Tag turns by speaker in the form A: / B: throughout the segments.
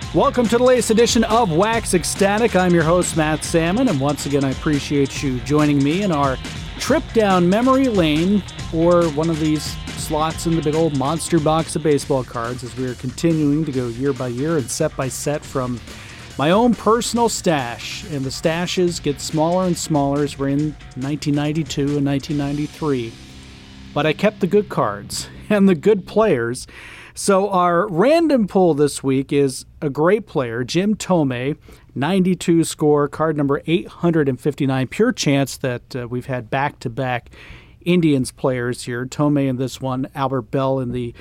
A: Welcome to the latest edition of Wax Ecstatic. I'm your host, Matt Salmon, and once again, I appreciate you joining me in our trip down memory lane, or one of these slots in the big old monster box of baseball cards, as we are continuing to go year by year and set by set from my own personal stash. And the stashes get smaller and smaller as we're in 1992 and 1993. But I kept the good cards and the good players. So our random pull this week is a great player, Jim Thome, 92 score, card number 859. Pure chance that we've had back-to-back Indians players here. Thome in this one, Albert Bell in the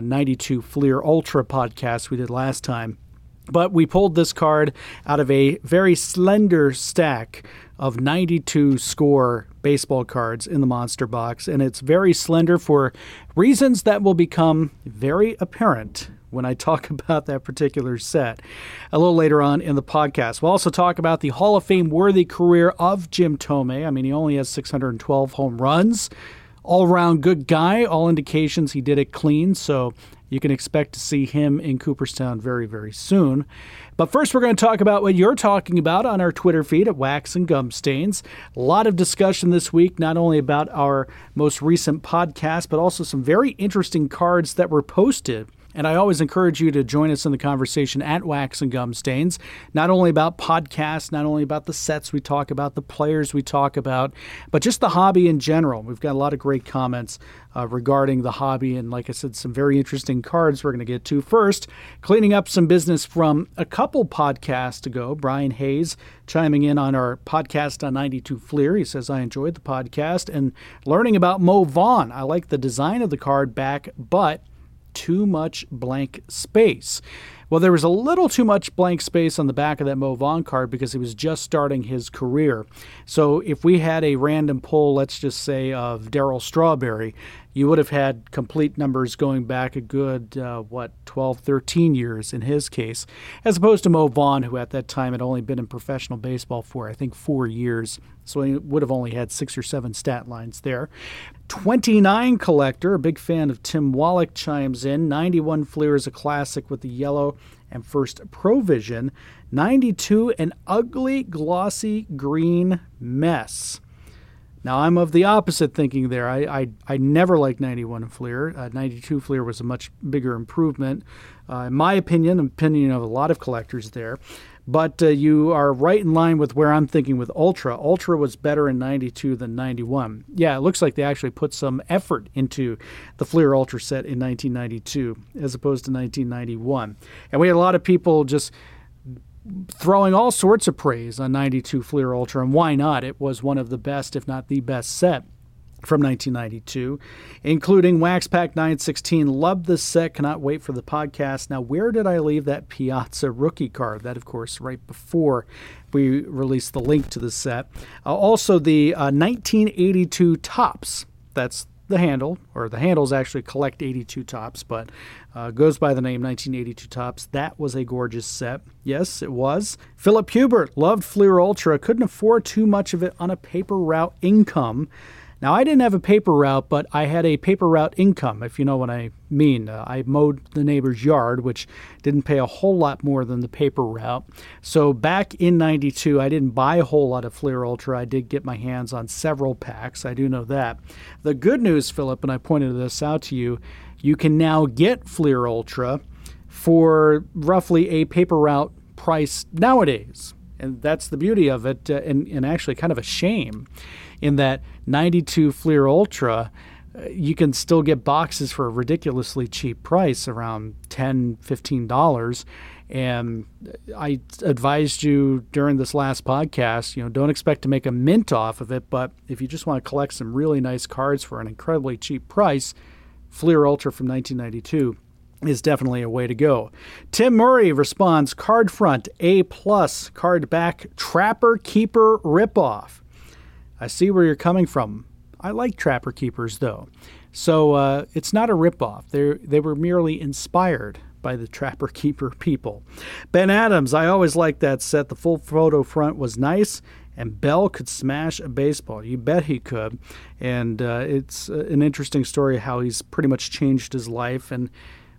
A: 92 Fleer Ultra podcast we did last time. But we pulled this card out of a very slender stack of 92 score baseball cards in the Monster Box, and it's very slender for reasons that will become very apparent when I talk about that particular set a little later on in the podcast. We'll also talk about the Hall of Fame worthy career of Jim Thome. I mean, he only has 612 home runs. All-around good guy. All indications he did it clean, so you can expect to see him in Cooperstown very, very soon. But first, we're going to talk about what you're talking about on our Twitter feed at Wax and Gum Stains. A lot of discussion this week, not only about our most recent podcast, but also some very interesting cards that were posted. And I always encourage you to join us in the conversation at Wax and Gum Stains, not only about podcasts, not only about the sets we talk about, the players we talk about, but just the hobby in general. We've got a lot of great comments regarding the hobby, and like I said, some very interesting cards we're going to get to. First, cleaning up some business from a couple podcasts ago. Brian Hayes chiming in on our podcast on 92 Fleer. He says, I enjoyed the podcast and learning about Mo Vaughn. I like the design of the card back, but too much blank space. Well, there was a little too much blank space on the back of that Mo Vaughn card because he was just starting his career. So if we had a random pull, let's just say of Darryl Strawberry, you would have had complete numbers going back a good, 12, 13 years in his case, as opposed to Mo Vaughn, who at that time had only been in professional baseball for, I think, 4 years. So he would have only had 6 or 7 stat lines there. 29 collector, a big fan of Tim Wallach, chimes in. 91 Fleer is a classic with the yellow and first Provision. 92, an ugly, glossy green mess. Now, I'm of the opposite thinking there. I never liked 91 Fleer. 92 Fleer was a much bigger improvement, in my opinion of a lot of collectors there. But you are right in line with where I'm thinking with Ultra. Ultra was better in 92 than 91. Yeah, it looks like they actually put some effort into the Fleer Ultra set in 1992 as opposed to 1991. And we had a lot of people just throwing all sorts of praise on 92 Fleer Ultra, and why not? It was one of the best, if not the best set from 1992, including Wax Pack 916. Love this set, cannot wait for the podcast. Now, where did I leave that Piazza rookie card? That, of course, right before we released the link to the set. Also, the 1982 Topps. That's the handle, or the handles actually collect 82 Topps, but goes by the name 1982 Topps. That was a gorgeous set. Yes, it was. Philip Hubert loved Fleer Ultra. Couldn't afford too much of it on a paper route income. Now, I didn't have a paper route, but I had a paper route income, if you know what I mean. I mowed the neighbor's yard, which didn't pay a whole lot more than the paper route. So back in 92, I didn't buy a whole lot of Fleer Ultra. I did get my hands on several packs. I do know that. The good news, Philip, and I pointed this out to you, you can now get Fleer Ultra for roughly a paper route price nowadays. And that's the beauty of it, and actually kind of a shame, in that 92 Fleer Ultra, you can still get boxes for a ridiculously cheap price, around $10, $15. And I advised you during this last podcast, don't expect to make a mint off of it, but if you just want to collect some really nice cards for an incredibly cheap price, Fleer Ultra from 1992 is definitely a way to go. Tim Murray responds, card front, A+, card back, Trapper Keeper ripoff. I see where you're coming from. I like Trapper Keepers, though. So it's not a ripoff. They were merely inspired by the Trapper Keeper people. Ben Adams, I always liked that set. The full photo front was nice, and Bell could smash a baseball. You bet he could. And it's an interesting story how he's pretty much changed his life. And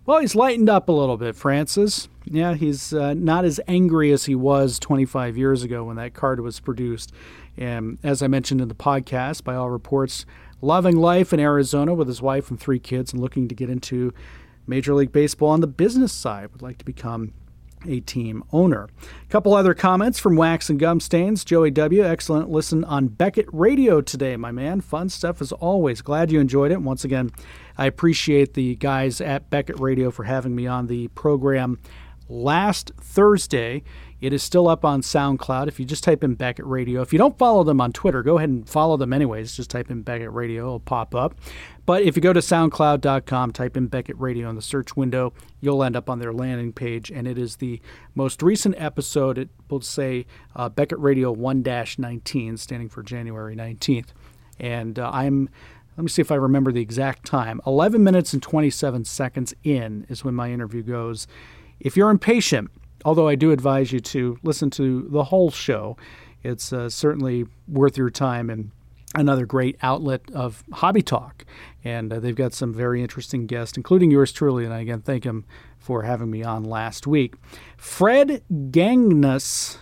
A: Well, he's lightened up a little bit, Francis. Yeah, he's not as angry as he was 25 years ago when that card was produced. And as I mentioned in the podcast, by all reports, loving life in Arizona with his wife and 3 kids and looking to get into Major League Baseball on the business side. Would like to become a team owner. A couple other comments from Wax and Gum Stains. Joey W., excellent listen on Beckett Radio today, my man. Fun stuff as always. Glad you enjoyed it. Once again, I appreciate the guys at Beckett Radio for having me on the program last Thursday. It is still up on SoundCloud. If you just type in Beckett Radio. If you don't follow them on Twitter, go ahead and follow them anyways. Just type in Beckett Radio. It'll pop up. But if you go to SoundCloud.com, type in Beckett Radio in the search window, you'll end up on their landing page. And it is the most recent episode. It will say Beckett Radio 1-19, standing for January 19th. And let me see if I remember the exact time. 11 minutes and 27 seconds in is when my interview goes. If you're impatient, although I do advise you to listen to the whole show, it's certainly worth your time and another great outlet of hobby talk. And they've got some very interesting guests, including yours truly. And I again thank him for having me on last week. Fred Gangnus,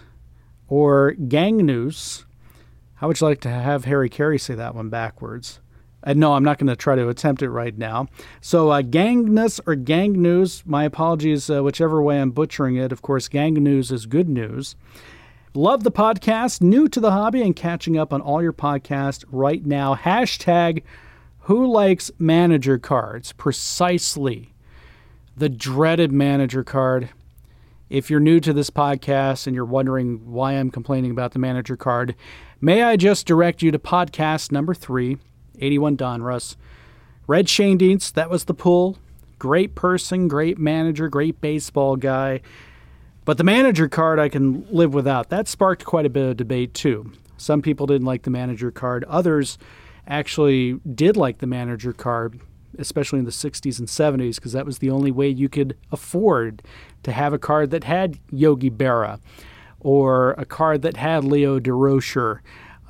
A: or Gangnus. How would you like to have Harry Carey say that one backwards? No, I'm not going to try to attempt it right now. So Gangnus or Gang News, my apologies, whichever way I'm butchering it. Of course, Gang News is good news. Love the podcast, new to the hobby and catching up on all your podcasts right now. Hashtag who likes manager cards? Precisely. The dreaded manager card. If you're new to this podcast and you're wondering why I'm complaining about the manager card, may I just direct you to podcast number 3, 81 Donruss. Red Shane Dietz, that was the pull. Great person, great manager, great baseball guy. But the manager card I can live without. That sparked quite a bit of debate too. Some people didn't like the manager card. Others actually did like the manager card, especially in the 60s and 70s, because that was the only way you could afford to have a card that had Yogi Berra or a card that had Leo DeRocher.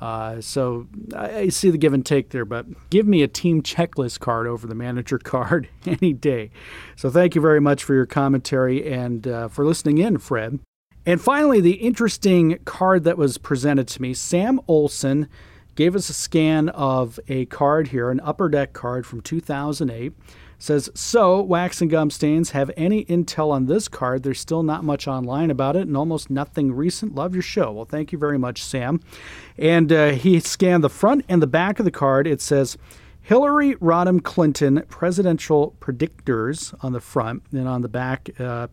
A: So I see the give and take there, but give me a team checklist card over the manager card any day. So thank you very much for your commentary and for listening in, Fred. And finally, the interesting card that was presented to me, Sam Olson gave us a scan of a card here, an Upper Deck card from 2008. Says, so, Wax and Gum Stains, have any intel on this card? There's still not much online about it and almost nothing recent. Love your show. Well, thank you very much, Sam. And he scanned the front and the back of the card. It says, Hillary Rodham Clinton Presidential Predictors on the front, and on the back,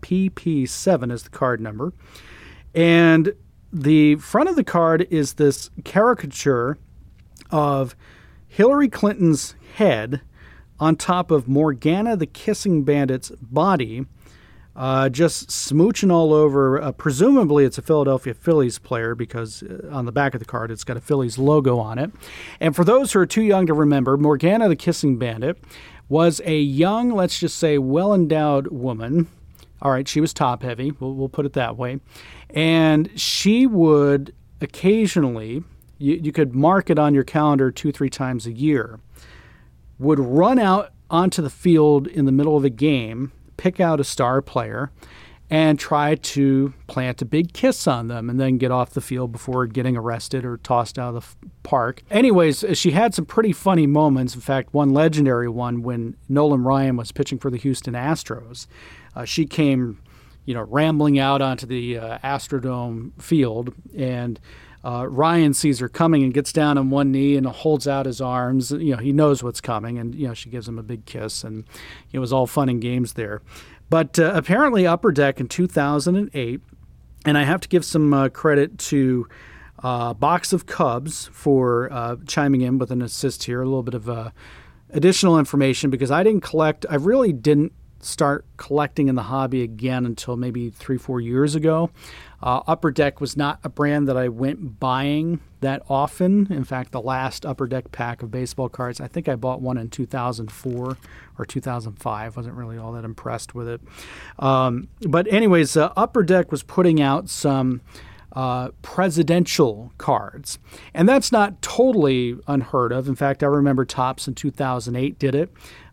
A: PP7 is the card number. And the front of the card is this caricature of Hillary Clinton's head on top of Morgana the Kissing Bandit's body, just smooching all over. Presumably it's a Philadelphia Phillies player because on the back of the card it's got a Phillies logo on it. And for those who are too young to remember, Morgana the Kissing Bandit was a young, let's just say, well-endowed woman. All right, she was top-heavy, we'll put it that way. And she would occasionally, you could mark it on your calendar 2-3 times a year, would run out onto the field in the middle of a game, pick out a star player, and try to plant a big kiss on them and then get off the field before getting arrested or tossed out of the park. Anyways, she had some pretty funny moments. In fact, one legendary one when Nolan Ryan was pitching for the Houston Astros. She came, rambling out onto the Astrodome field, and Ryan sees her coming and gets down on one knee and holds out his arms. He knows what's coming, and she gives him a big kiss, and it was all fun and games there. But apparently Upper Deck in 2008, and I have to give some credit to Box of Cubs for chiming in with an assist here, a little bit of additional information, because I really didn't start collecting in the hobby again until maybe 3-4 years ago. Upper Deck was not a brand that I went buying that often. In fact, the last Upper Deck pack of baseball cards, I think I bought one in 2004 or 2005. Wasn't really all that impressed with it. But anyways, Upper Deck was putting out some presidential cards. And that's not totally unheard of. In fact, I remember Topps in 2008 did it.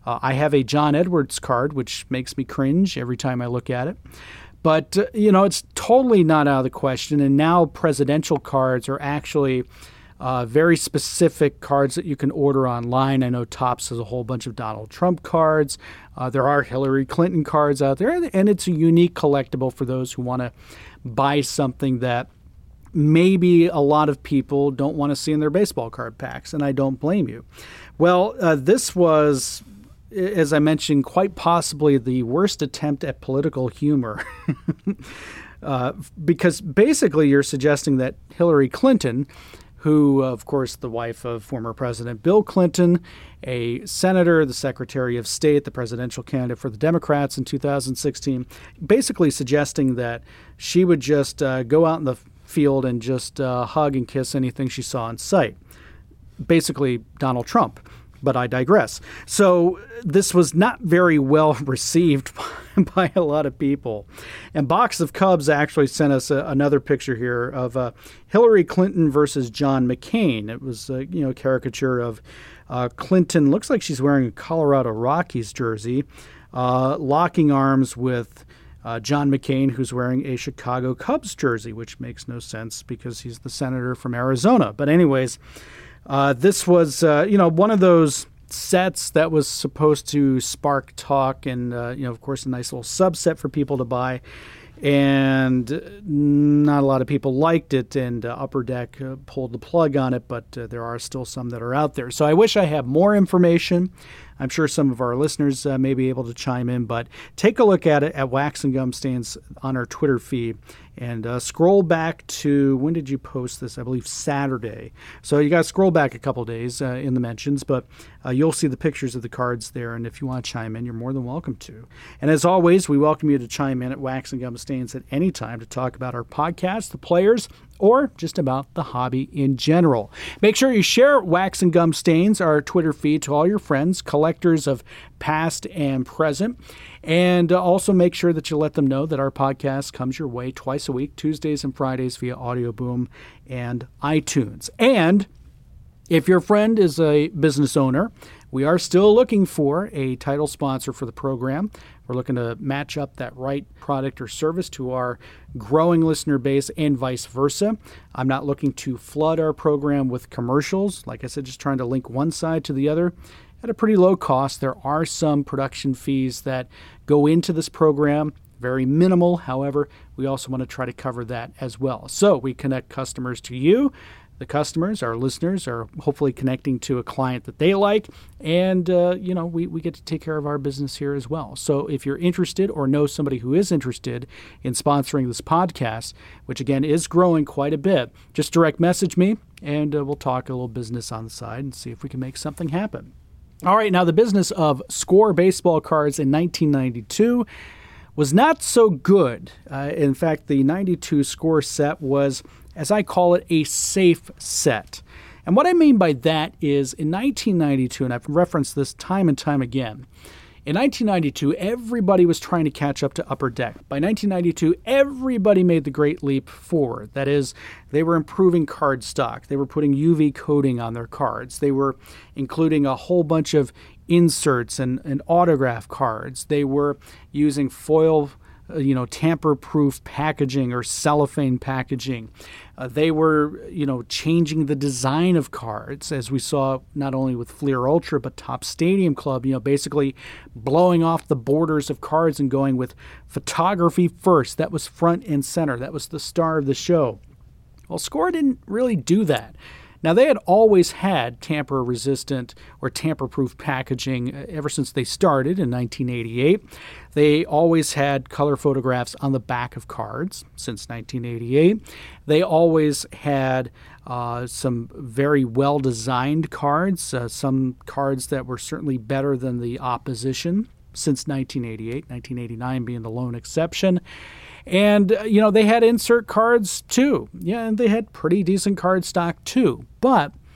A: I have a John Edwards card, which makes me cringe every time I look at it. But, it's totally not out of the question. And now presidential cards are actually very specific cards that you can order online. I know Topps has a whole bunch of Donald Trump cards. There are Hillary Clinton cards out there. And it's a unique collectible for those who want to buy something that maybe a lot of people don't want to see in their baseball card packs. And I don't blame you. Well, this was, as I mentioned, quite possibly the worst attempt at political humor. Because basically you're suggesting that Hillary Clinton, who, of course, the wife of former President Bill Clinton, a senator, the Secretary of State, the presidential candidate for the Democrats in 2016, basically suggesting that she would just go out in the field and just hug and kiss anything she saw in sight. Basically, Donald Trump. But I digress. So this was not very well received by a lot of people. And Box of Cubs actually sent us another picture here of Hillary Clinton versus John McCain. It was a caricature of Clinton. Looks like she's wearing a Colorado Rockies jersey, locking arms with John McCain, who's wearing a Chicago Cubs jersey, which makes no sense because he's the senator from Arizona. But anyways, this was, one of those sets that was supposed to spark talk and, of course, a nice little subset for people to buy. And not a lot of people liked it, and Upper Deck pulled the plug on it, but there are still some that are out there. So I wish I had more information. I'm sure some of our listeners may be able to chime in, but take a look at it at Wax and Gum Stains on our Twitter feed. And scroll back to, when did you post this? I believe Saturday. So you got to scroll back a couple days in the mentions, but you'll see the pictures of the cards there. And if you want to chime in, you're more than welcome to. And as always, we welcome you to chime in at Wax and Gum Stains at any time to talk about our podcast, the players, or just about the hobby in general. Make sure you share Wax and Gum Stains, our Twitter feed, to all your friends, collectors of past and present. And also make sure that you let them know that our podcast comes your way twice a week, Tuesdays and Fridays via Audio Boom and iTunes. And if your friend is a business owner, we are still looking for a title sponsor for the program. We're looking to match up that right product or service to our growing listener base and vice versa. I'm not looking to flood our program with commercials. Like I said, just trying to link one side to the other at a pretty low cost. There are some production fees that go into this program, very minimal. However, we also want to try to cover that as well. So we connect customers to you. The customers, our listeners, are hopefully connecting to a client that they like. And, we get to take care of our business here as well. So if you're interested or know somebody who is interested in sponsoring this podcast, which again is growing quite a bit, just direct message me and we'll talk a little business on the side and see if we can make something happen. All right, now the business of Score baseball cards in 1992 was not so good. In fact, the 92 Score set was, as I call it, a safe set. And what I mean by that is in 1992, and I've referenced this time and time again, in 1992, everybody was trying to catch up to Upper Deck. By 1992, everybody made the great leap forward. That is, they were improving card stock. They were putting UV coating on their cards. They were including a whole bunch of inserts and autograph cards. They were using foil tamper-proof packaging or cellophane packaging. They were, changing the design of cards, as we saw not only with Fleer Ultra, but Topps Stadium Club, basically blowing off the borders of cards and going with photography first. That was front and center. That was the star of the show. Well, Score didn't really do that. Now, they had always had tamper-resistant or tamper-proof packaging ever since they started in 1988. They always had color photographs on the back of cards since 1988. They always had some very well-designed cards, some cards that were certainly better than the opposition since 1988, 1989 being the lone exception. And, they had insert cards too. Yeah, and they had pretty decent card stock too. But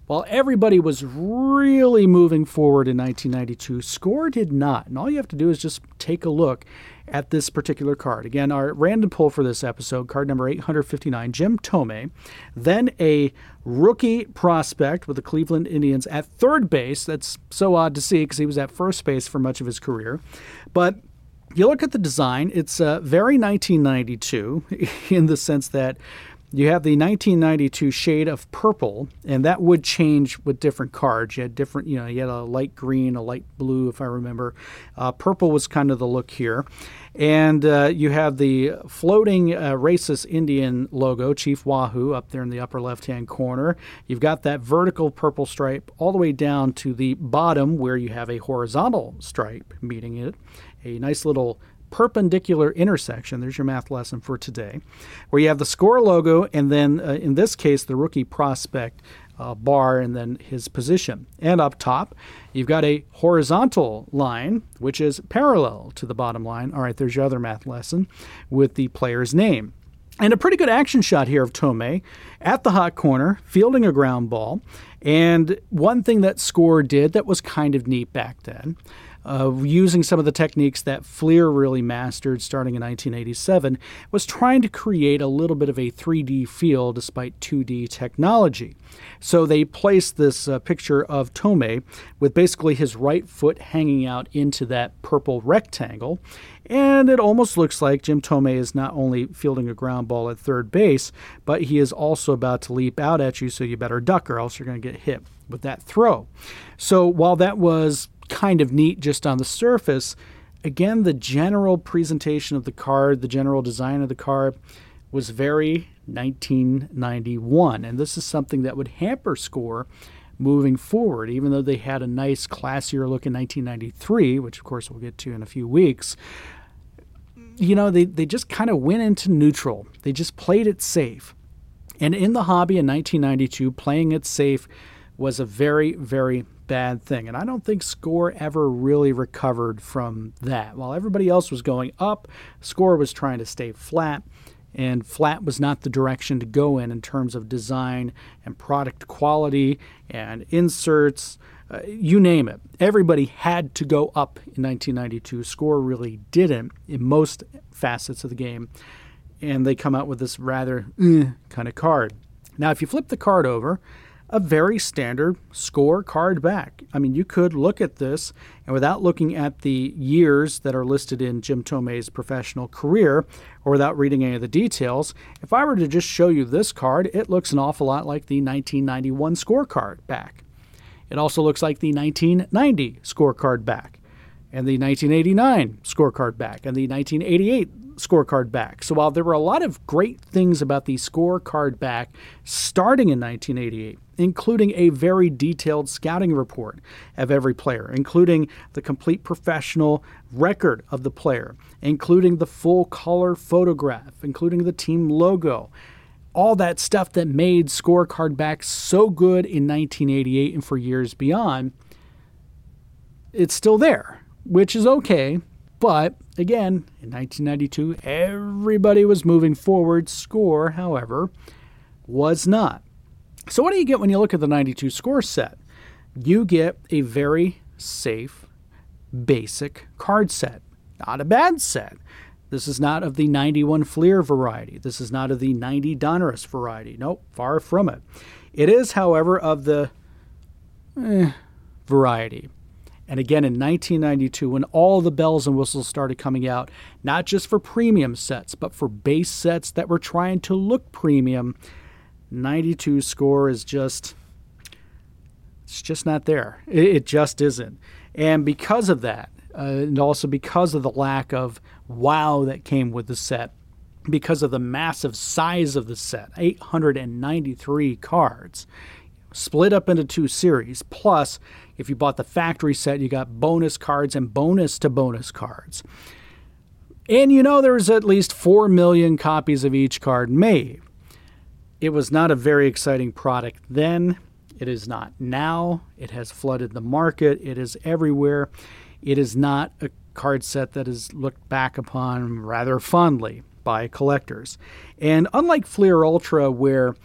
A: While everybody was really moving forward in 1992, Score did not. And all you have to do is just take a look at this particular card. Again, our random pull for this episode, card number 859, Jim Thome, then a rookie prospect with the Cleveland Indians at third base. That's so odd to see because he was at first base for much of his career. But you look at the design, it's very 1992 in the sense that you have the 1992 shade of purple, and that would change with different cards. You had different, you had a light green, a light blue, if I remember. Purple was kind of the look here. And you have the floating racist Indian logo, Chief Wahoo, up there in the upper left-hand corner. You've got that vertical purple stripe all the way down to the bottom where you have a horizontal stripe meeting it. A nice little perpendicular intersection. There's your math lesson for today, where you have the Score logo and then, in this case, the rookie prospect bar and then his position. And up top, you've got a horizontal line, which is parallel to the bottom line. All right, there's your other math lesson with the player's name. And a pretty good action shot here of Thome at the hot corner, fielding a ground ball. And one thing that Score did that was kind of neat back then, using some of the techniques that Fleer really mastered starting in 1987, was trying to create a little bit of a 3D feel despite 2D technology. So they placed this picture of Thome with basically his right foot hanging out into that purple rectangle. And it almost looks like Jim Thome is not only fielding a ground ball at third base, but he is also about to leap out at you, so you better duck or else you're going to get hit with that throw. So while that was kind of neat just on the surface, again, the general presentation of the card, the general design of the card was very 1991. And this is something that would hamper Score moving forward, even though they had a nice, classier look in 1993, which of course we'll get to in a few weeks. They just kind of went into neutral. They just played it safe. And in the hobby in 1992, playing it safe was a very, very bad thing. And I don't think Score ever really recovered from that. While everybody else was going up, Score was trying to stay flat. And flat was not the direction to go in terms of design and product quality and inserts, you name it. Everybody had to go up in 1992. Score really didn't in most facets of the game. And they come out with this rather kind of card. Now, if you flip the card over, a very standard Score card back. I mean, you could look at this, and without looking at the years that are listed in Jim Thome's professional career, or without reading any of the details, if I were to just show you this card, it looks an awful lot like the 1991 Score card back. It also looks like the 1990 Score card back, and the 1989 Score card back, and the 1988 scorecard back. So while there were a lot of great things about the scorecard back starting in 1988, including a very detailed scouting report of every player, including the complete professional record of the player, including the full color photograph, including the team logo, all that stuff that made scorecard back so good in 1988 and for years beyond, it's still there, which is okay. But again, in 1992, everybody was moving forward. Score, however, was not. So what do you get when you look at the 92 Score set? You get a very safe, basic card set. Not a bad set. This is not of the 91 Fleer variety. This is not of the 90 Donruss variety. Nope, far from it. It is, however, of the variety. And again, in 1992, when all the bells and whistles started coming out, not just for premium sets, but for base sets that were trying to look premium, 92 Score is it's just not there. It just isn't. And because of that, and also because of the lack of wow that came with the set, because of the massive size of the set, 893 cards, split up into two series, plus if you bought the factory set, you got bonus cards and bonus to bonus cards. And there was at least 4 million copies of each card made. It was not a very exciting product then. It is not now. It has flooded the market. It is everywhere. It is not a card set that is looked back upon rather fondly by collectors. And unlike Fleer Ultra, where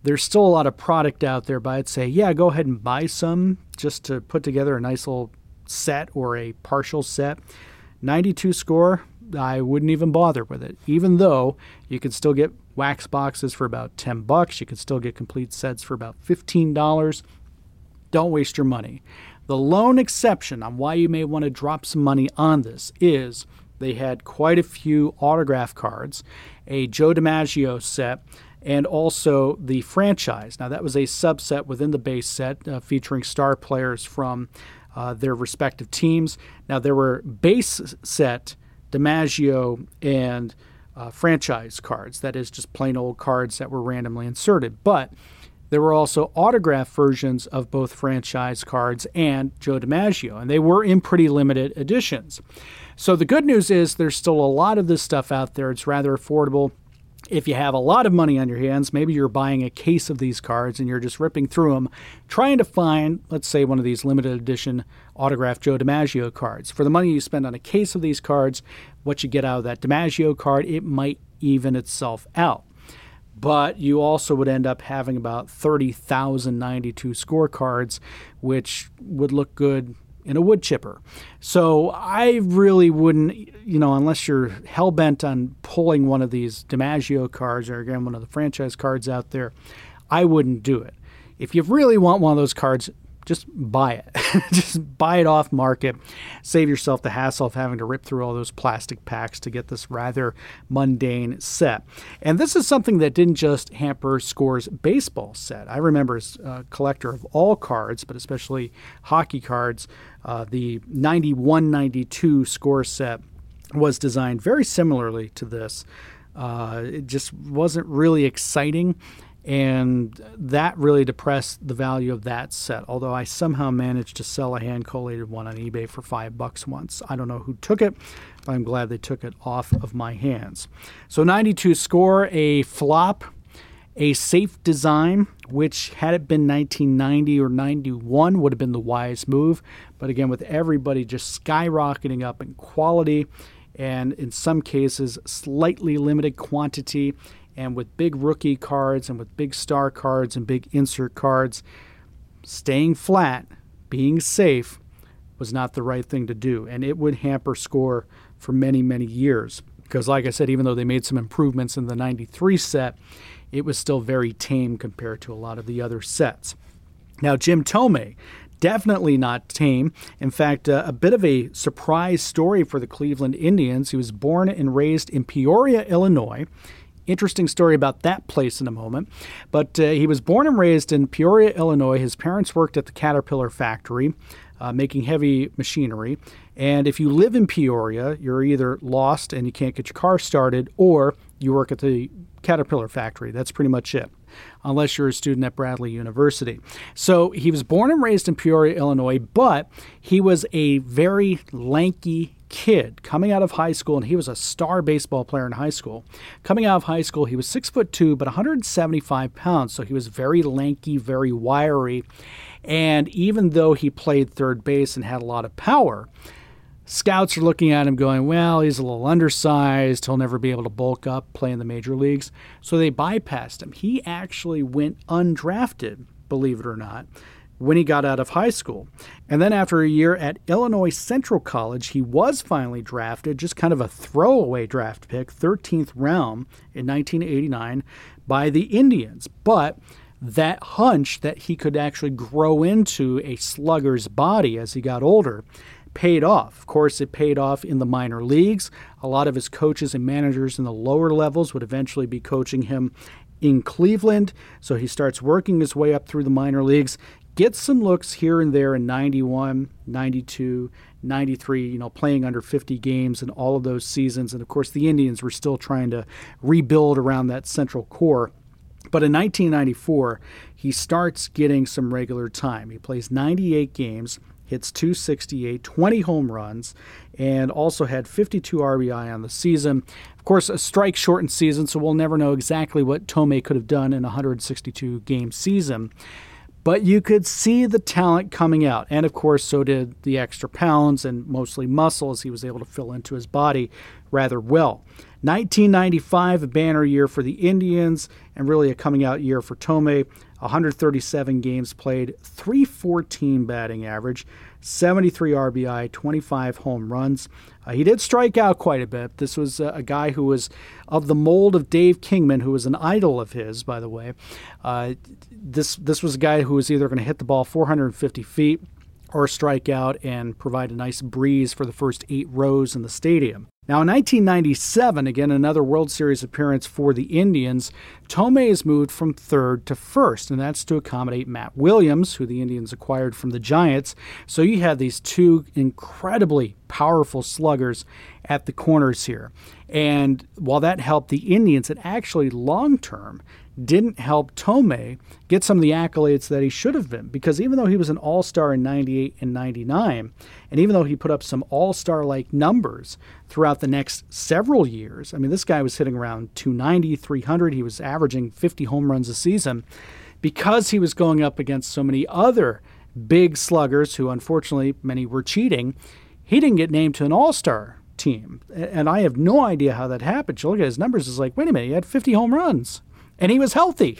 A: There's still a lot of product out there, but I'd say, yeah, go ahead and buy some just to put together a nice little set or a partial set. 92 score, I wouldn't even bother with it, even though you could still get wax boxes for about $10. You could still get complete sets for about $15. Don't waste your money. The lone exception on why you may want to drop some money on this is they had quite a few autograph cards, a Joe DiMaggio set, and also the franchise. Now, that was a subset within the base set featuring star players from their respective teams. Now, there were base set DiMaggio and franchise cards. That is just plain old cards that were randomly inserted. But there were also autograph versions of both franchise cards and Joe DiMaggio, and they were in pretty limited editions. So the good news is there's still a lot of this stuff out there. It's rather affordable. If you have a lot of money on your hands, maybe you're buying a case of these cards and you're just ripping through them, trying to find, let's say, one of these limited edition autographed Joe DiMaggio cards. For the money you spend on a case of these cards, what you get out of that DiMaggio card, it might even itself out. But you also would end up having about 30,000 92 scorecards, which would look good in a wood chipper. So I really wouldn't, unless you're hell-bent on pulling one of these DiMaggio cards or, again, one of the franchise cards out there, I wouldn't do it. If you really want one of those cards, just buy it. Just buy it off market. Save yourself the hassle of having to rip through all those plastic packs to get this rather mundane set. And this is something that didn't just hamper Score's baseball set. I remember as a collector of all cards, but especially hockey cards, the 91-92 Score set was designed very similarly to this. It just wasn't really exciting. And that really depressed the value of that set, although I somehow managed to sell a hand-collated one on eBay for $5 once. I don't know who took it, but I'm glad they took it off of my hands. So 92 Score, a flop, a safe design, which had it been 1990 or 91 would have been the wise move. But again, with everybody just skyrocketing up in quality and in some cases slightly limited quantity, and with big rookie cards and with big star cards and big insert cards, staying flat, being safe, was not the right thing to do. And it would hamper Score for many, many years. Because like I said, even though they made some improvements in the 93 set, it was still very tame compared to a lot of the other sets. Now, Jim Thome, definitely not tame. In fact, a bit of a surprise story for the Cleveland Indians. He was born and raised in Peoria, Illinois. Interesting story about that place in a moment. But he was born and raised in Peoria, Illinois. His parents worked at the Caterpillar factory, making heavy machinery. And if you live in Peoria, you're either lost and you can't get your car started, or you work at the Caterpillar factory. That's pretty much it, unless you're a student at Bradley University. So he was born and raised in Peoria, Illinois, but he was a very lanky kid coming out of high school, and he was a star baseball player in high school. Coming out of high school, he was 6'2", but 175 pounds, so he was very lanky, very wiry. And even though he played third base and had a lot of power, scouts are looking at him going, well, he's a little undersized. He'll never be able to bulk up, play in the major leagues. So they bypassed him. He actually went undrafted, believe it or not, when he got out of high school. And then after a year at Illinois Central College, he was finally drafted, just kind of a throwaway draft pick, 13th round in 1989 by the Indians. But that hunch that he could actually grow into a slugger's body as he got older paid off. Of course, it paid off in the minor leagues. A lot of his coaches and managers in the lower levels would eventually be coaching him in Cleveland. So he starts working his way up through the minor leagues, gets some looks here and there in 91, 92, 93, playing under 50 games in all of those seasons. And of course, the Indians were still trying to rebuild around that central core. But in 1994, he starts getting some regular time. He plays 98 games, hits .268, 20 home runs, and also had 52 RBI on the season. Of course, a strike-shortened season, so we'll never know exactly what Thome could have done in a 162-game season. But you could see the talent coming out. And of course, so did the extra pounds and mostly muscle, as he was able to fill into his body rather well. 1995, a banner year for the Indians and really a coming out year for Thome. 137 games played, 314 batting average, 73 RBI, 25 home runs. He did strike out quite a bit. This was a guy who was of the mold of Dave Kingman, who was an idol of his, by the way. This was a guy who was either going to hit the ball 450 feet or strike out and provide a nice breeze for the first 8 rows in the stadium. Now, in 1997, again, another World Series appearance for the Indians, Thome is moved from third to first, and that's to accommodate Matt Williams, who the Indians acquired from the Giants. So you had these two incredibly powerful sluggers at the corners here. And while that helped the Indians, it actually long-term didn't help Thome get some of the accolades that he should have been, because even though he was an all-star in 98 and 99, and even though he put up some all-star-like numbers throughout the next several years, I mean, this guy was hitting around 290, 300, he was averaging 50 home runs a season, because he was going up against so many other big sluggers who, unfortunately, many were cheating, he didn't get named to an all-star team. And I have no idea how that happened. You look at his numbers, it's like, wait a minute, he had 50 home runs. And he was healthy.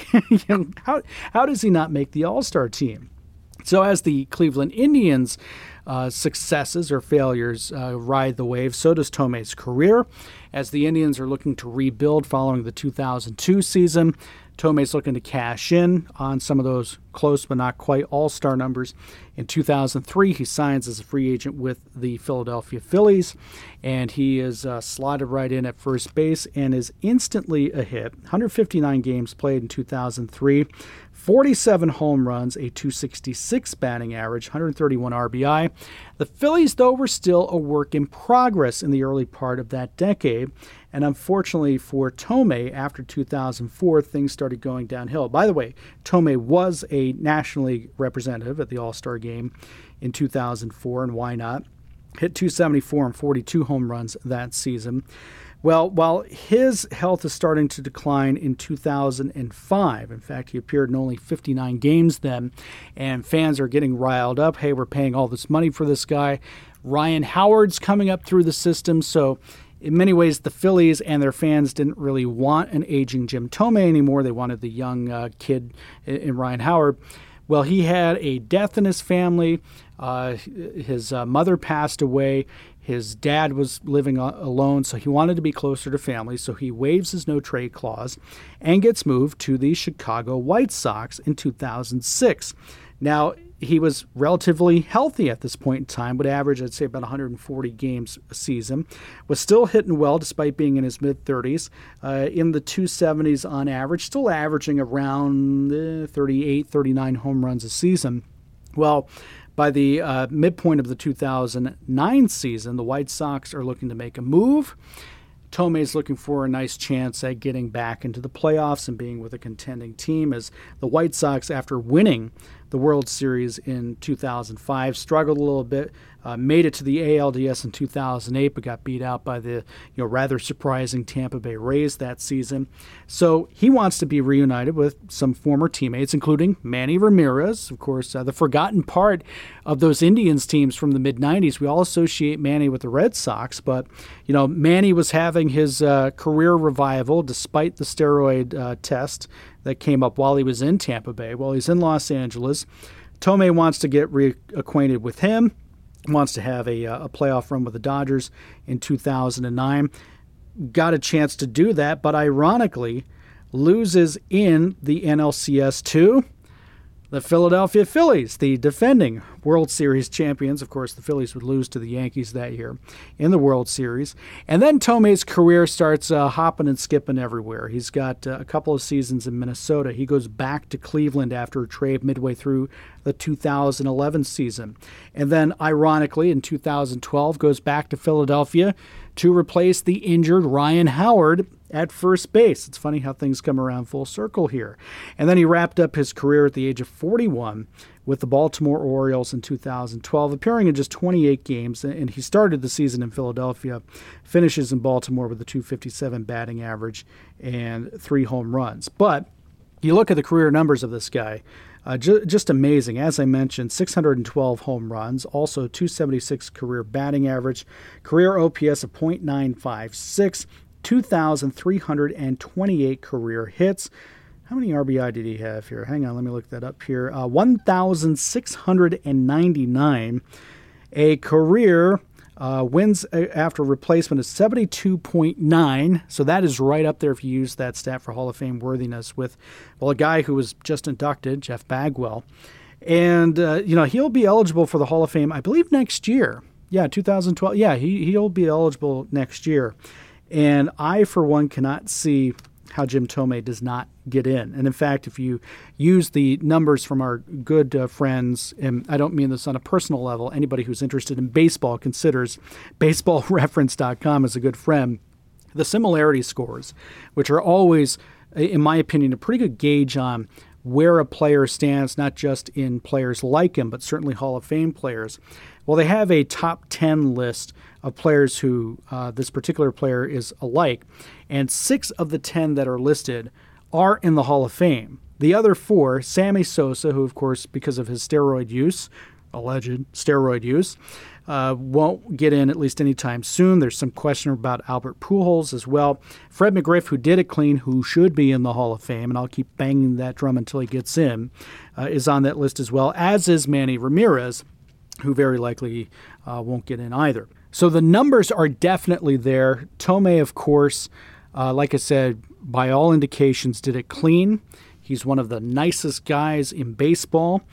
A: How does he not make the All-Star team? So as the Cleveland Indians' successes or failures ride the wave, so does Thome's career. As the Indians are looking to rebuild following the 2002 season, Thome's looking to cash in on some of those close but not quite all-star numbers. In 2003, he signs as a free agent with the Philadelphia Phillies, and he is slotted right in at first base and is instantly a hit. 159 games played in 2003, 47 home runs, a 266 batting average, 131 RBI. The Phillies, though, were still a work in progress in the early part of that decade. And unfortunately for Thome, after 2004, things started going downhill. By the way, Thome was a National League representative at the All-Star game in 2004, and why not? Hit 274 and 42 home runs that season. Well, while his health is starting to decline in 2005, in fact, he appeared in only 59 games then, and fans are getting riled up. Hey, we're paying all this money for this guy. Ryan Howard's coming up through the system, so in many ways, the Phillies and their fans didn't really want an aging Jim Thome anymore. They wanted the young kid in Ryan Howard. Well, he had a death in his family. His mother passed away. His dad was living alone, so he wanted to be closer to family. So he waives his no-trade clause and gets moved to the Chicago White Sox in 2006. Now, he was relatively healthy at this point in time, would average, I'd say, about 140 games a season, was still hitting well despite being in his mid-30s, in the 270s on average, still averaging around 38, 39 home runs a season. Well, by the midpoint of the 2009 season, the White Sox are looking to make a move. Thome is looking for a nice chance at getting back into the playoffs and being with a contending team, as the White Sox, after winning the World Series in 2005, struggled a little bit, made it to the ALDS in 2008, but got beat out by the rather surprising Tampa Bay Rays that season. So he wants to be reunited with some former teammates, including Manny Ramirez, of course, the forgotten part of those Indians teams from the mid-90s. We all associate Manny with the Red Sox, but Manny was having his career revival despite the steroid test that came up while he was in Tampa Bay. While he's in Los Angeles, Thome wants to get reacquainted with him, wants to have a playoff run with the Dodgers in 2009. Got a chance to do that, but ironically loses in the NLCS to the Philadelphia Phillies, the defending World Series champions. Of course, the Phillies would lose to the Yankees that year in the World Series. And then Thome's career starts hopping and skipping everywhere. He's got a couple of seasons in Minnesota. He goes back to Cleveland after a trade midway through the 2011 season. And then, ironically, in 2012, goes back to Philadelphia to replace the injured Ryan Howard at first base. It's funny how things come around full circle here. And then he wrapped up his career at the age of 41 with the Baltimore Orioles in 2012, appearing in just 28 games. And he started the season in Philadelphia, finishes in Baltimore with a 257 batting average and 3 home runs. But you look at the career numbers of this guy, Just amazing. As I mentioned, 612 home runs, also 276 career batting average, career OPS of .956, 2,328 career hits. How many RBI did he have here? Hang on, let me look that up here. 1,699. A career wins after replacement is 72.9. So that is right up there if you use that stat for Hall of Fame worthiness with, well, a guy who was just inducted, Jeff Bagwell. And, he'll be eligible for the Hall of Fame, I believe, next year. Yeah, 2012. Yeah, he'll be eligible next year. And I, for one, cannot see how Jim Thome does not get in. And in fact, if you use the numbers from our good friends, and I don't mean this on a personal level, anybody who's interested in baseball considers baseballreference.com as a good friend, the similarity scores, which are always, in my opinion, a pretty good gauge on where a player stands, not just in players like him, but certainly Hall of Fame players. Well, they have a top 10 list of players who this particular player is alike, and 6 of the 10 that are listed are in the Hall of Fame. The other 4, Sammy Sosa, who, of course, because of his steroid use, alleged steroid use, won't get in at least anytime soon. There's some question about Albert Pujols as well. Fred McGriff, who did it clean, who should be in the Hall of Fame, and I'll keep banging that drum until he gets in, is on that list as well, as is Manny Ramirez, who very likely won't get in either. So the numbers are definitely there. Thome, of course, like I said, by all indications, did it clean. He's one of the nicest guys in baseball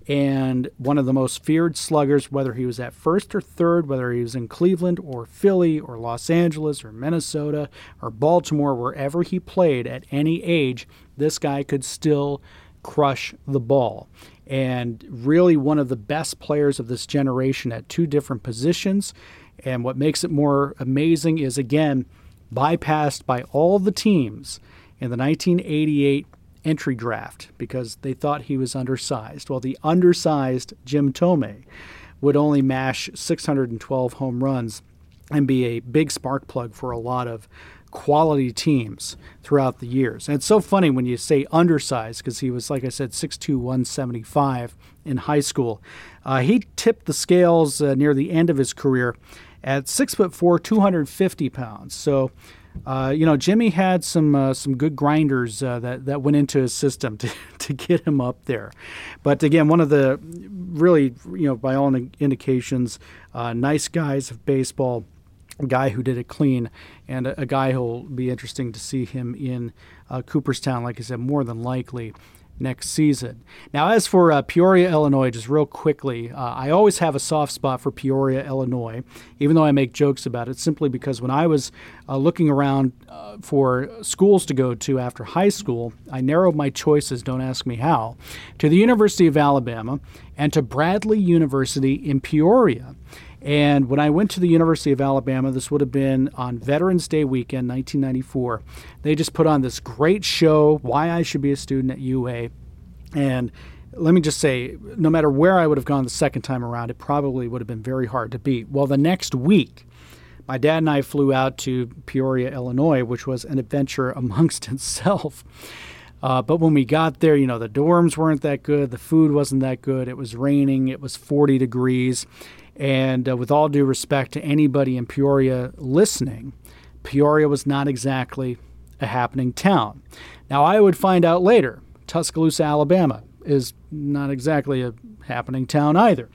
A: and one of the most feared sluggers, whether he was at first or third, whether he was in Cleveland or Philly or Los Angeles or Minnesota or Baltimore, wherever he played at any age, this guy could still crush the ball. And really one of the best players of this generation at 2 different positions. And what makes it more amazing is, again, bypassed by all the teams in the 1988 entry draft because they thought he was undersized. Well, the undersized Jim Thome would only mash 612 home runs and be a big spark plug for a lot of quality teams throughout the years. And it's so funny when you say undersized because he was, like I said, 6'2", 175 in high school. He tipped the scales near the end of his career at 6'4", 250 pounds. So, Jimmy had some good grinders that went into his system to get him up there. But again, one of the really, by all indications, nice guys of baseball, a guy who did it clean, and a guy who'll be interesting to see him in Cooperstown, like I said, more than likely next season. Now, as for Peoria, Illinois, just real quickly, I always have a soft spot for Peoria, Illinois, even though I make jokes about it, simply because when I was looking around for schools to go to after high school, I narrowed my choices, don't ask me how, to the University of Alabama and to Bradley University in Peoria. And when I went to the University of Alabama, this would have been on Veterans Day weekend, 1994, they just put on this great show, Why I Should Be a Student at UA. And let me just say, no matter where I would have gone the second time around, it probably would have been very hard to beat. Well, the next week, my dad and I flew out to Peoria, Illinois, which was an adventure amongst itself. But when we got there, the dorms weren't that good. The food wasn't that good. It was raining. It was 40 degrees. And with all due respect to anybody in Peoria listening, Peoria was not exactly a happening town. Now, I would find out later, Tuscaloosa, Alabama is not exactly a happening town either.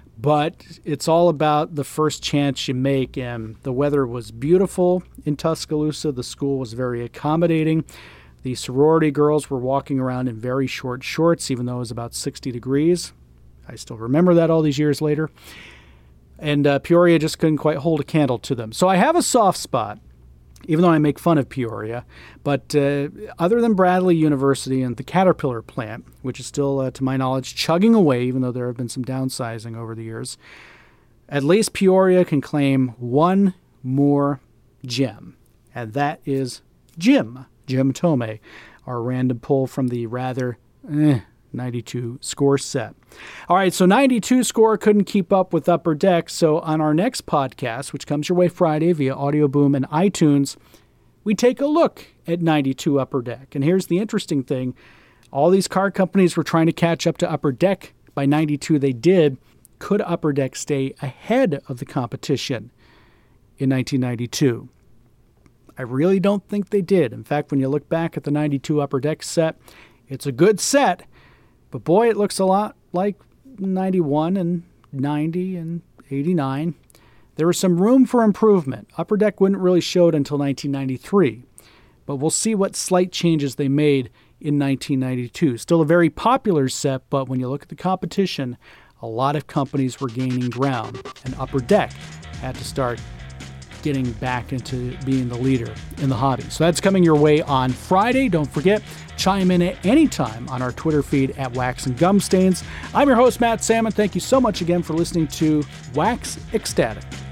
A: But it's all about the first chance you make, and the weather was beautiful in Tuscaloosa. The school was very accommodating. The sorority girls were walking around in very short shorts, even though it was about 60 degrees. I still remember that all these years later. And Peoria just couldn't quite hold a candle to them. So I have a soft spot, even though I make fun of Peoria. But other than Bradley University and the Caterpillar plant, which is still, to my knowledge, chugging away, even though there have been some downsizing over the years, at least Peoria can claim one more gem, and that is Jim Thome, our random pull from the rather 92 score set. All right, so 92 score couldn't keep up with Upper Deck, so on our next podcast, which comes your way Friday via Audio Boom and iTunes, we take a look at 92 Upper Deck. And here's the interesting thing. All these car companies were trying to catch up to Upper Deck. By 92, they did. Could Upper Deck stay ahead of the competition in 1992? I really don't think they did. In fact, when you look back at the 92 Upper Deck set, it's a good set, but boy, it looks a lot like 91 and 90 and 89. There was some room for improvement. Upper Deck wouldn't really show it until 1993, but we'll see what slight changes they made in 1992. Still a very popular set, but when you look at the competition, a lot of companies were gaining ground, and Upper Deck had to start getting back into being the leader in the hobby. So that's coming your way on Friday. Don't forget, chime in at any time on our Twitter feed at Wax and Gum Stains. I'm your host, Matt Salmon. Thank you so much again for listening to Wax Ecstatic.